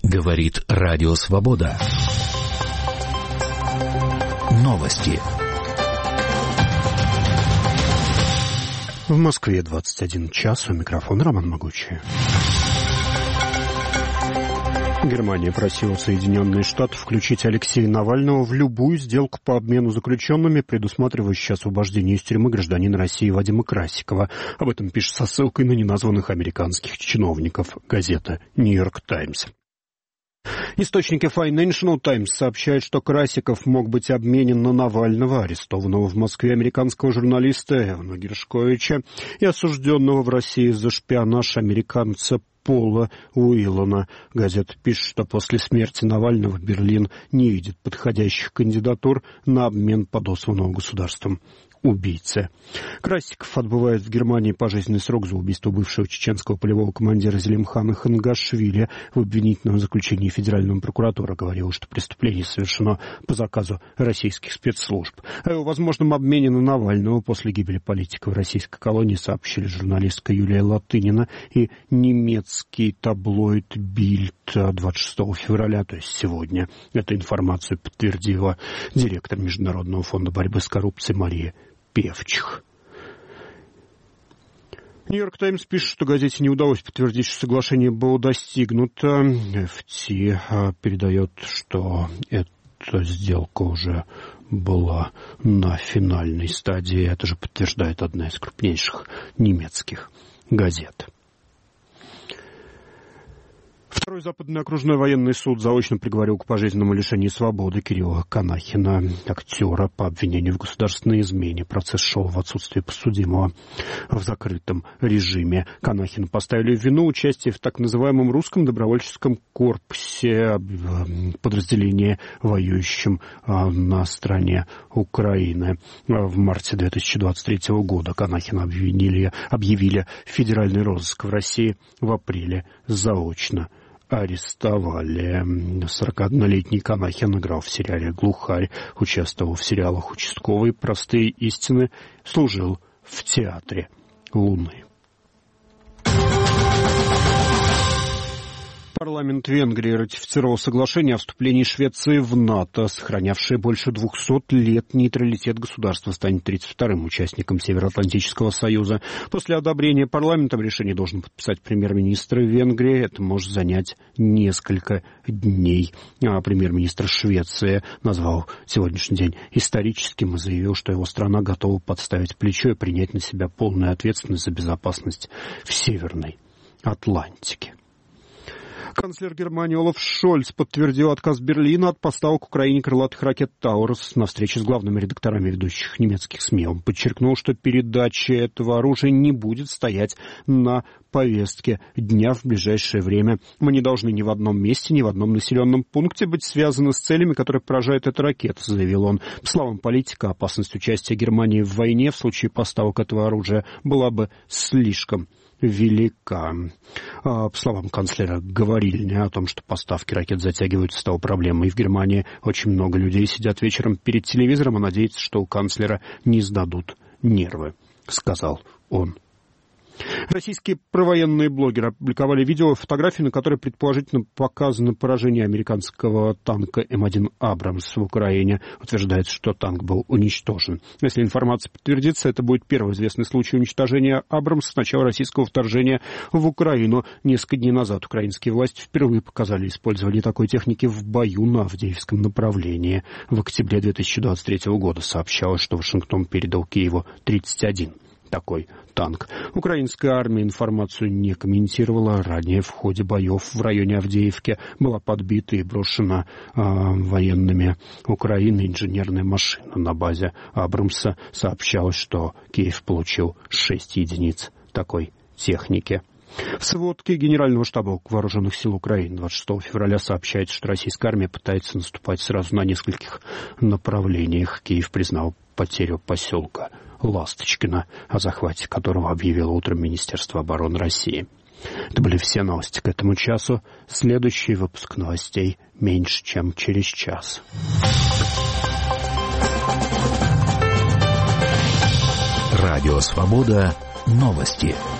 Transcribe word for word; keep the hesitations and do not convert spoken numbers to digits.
Говорит Радио Свобода. Новости. В Москве двадцать один час. У микрофона Роман Могучий. Германия просила Соединенные Штаты включить Алексея Навального в любую сделку по обмену заключенными, предусматривающую освобождение из тюрьмы гражданина России Вадима Красикова. Об этом пишет со ссылкой на неназванных американских чиновников газета «Нью-Йорк Таймс». Источники Financial Times сообщают, что Красиков мог быть обменен на Навального, арестованного в Москве американского журналиста Эвана Гершковича и осужденного в России за шпионаж американца Пола Уиллана. Газета пишет, что после смерти Навального Берлин не видит подходящих кандидатур на обмен подосланного государством убийцы. Красиков отбывает в Германии пожизненный срок за убийство бывшего чеченского полевого командира Зелимхана Хангашвили. В обвинительном заключении Федеральная прокуратура говорила, что преступление совершено по заказу российских спецслужб. О его возможном обмене на Навального после гибели политика в российской колонии сообщили журналистка Юлия Латынина и немецкий таблоид Бильд двадцать шестого февраля, то есть сегодня. Эту информацию подтвердила директор Международного фонда борьбы с коррупцией Мария Певчих. «Нью-Йорк Таймс» пишет, что газете не удалось подтвердить, что соглашение было достигнуто. эф ти передает, что эта сделка уже была на финальной стадии. Это же подтверждает одна из крупнейших немецких газет. Второй западный окружной военный суд заочно приговорил к пожизненному лишению свободы Кирилла Канахина, актера, по обвинению в государственной измене. Процесс шел в отсутствие подсудимого в закрытом режиме. Канахину поставили в вину участие в так называемом русском добровольческом корпусе, подразделении, воюющем на стороне Украины. В марте две тысячи двадцать третьего года Канахина обвинили, объявили федеральный розыск в России. В апреле заочно арестовали. сорокаоднолетний Канахин играл в сериале «Глухарь», участвовал в сериалах «Участковый», «Простые истины», служил в театре Луны. Парламент Венгрии ратифицировал соглашение о вступлении Швеции в НАТО. Сохранявшее больше двухсот лет нейтралитет государства станет тридцать вторым участником Североатлантического союза. После одобрения парламентом решение должен подписать премьер-министр Венгрии. Это может занять несколько дней. А премьер-министр Швеции назвал сегодняшний день историческим и заявил, что его страна готова подставить плечо и принять на себя полную ответственность за безопасность в Северной Атлантике. Канцлер Германии Олаф Шольц подтвердил отказ Берлина от поставок Украине крылатых ракет «Таурус» на встрече с главными редакторами ведущих немецких СМИ. Он подчеркнул, что передача этого оружия не будет стоять на повестке дня в ближайшее время. Мы не должны ни в одном месте, ни в одном населенном пункте быть связаны с целями, которые поражает эта ракета, заявил он. По словам политика, опасность участия Германии в войне в случае поставок этого оружия была бы слишком велика. По словам канцлера, говорили о том, что поставки ракет затягиваются, стало проблемой. И в Германии очень много людей сидят вечером перед телевизором и надеются, что у канцлера не сдадут нервы, сказал он. Российские провоенные блогеры опубликовали видео и фотографии, на которой предположительно показано поражение американского танка эм один «Абрамс» в Украине. Утверждается, что танк был уничтожен. Если информация подтвердится, это будет первый известный случай уничтожения «Абрамса» с начала российского вторжения в Украину. Несколько дней назад украинские власти впервые показали использование такой техники в бою на Авдеевском направлении. В октябре две тысячи двадцать третьего года сообщалось, что Вашингтон передал Киеву тридцать один такой танк. Украинская армия информацию не комментировала. Ранее в ходе боев в районе Авдеевки была подбита и брошена э, военными Украины инженерная машина на базе «Абрамса». Сообщалось, что Киев получил шесть единиц такой техники. В сводке Генерального штаба Вооруженных сил Украины двадцать шестого февраля сообщается, что российская армия пытается наступать сразу на нескольких направлениях. Киев признал потерю поселка Ласточкино, о захвате которого объявило утром Министерство обороны России. Это были все новости к этому часу. Следующий выпуск новостей меньше, чем через час. Радио «Свобода». Новости.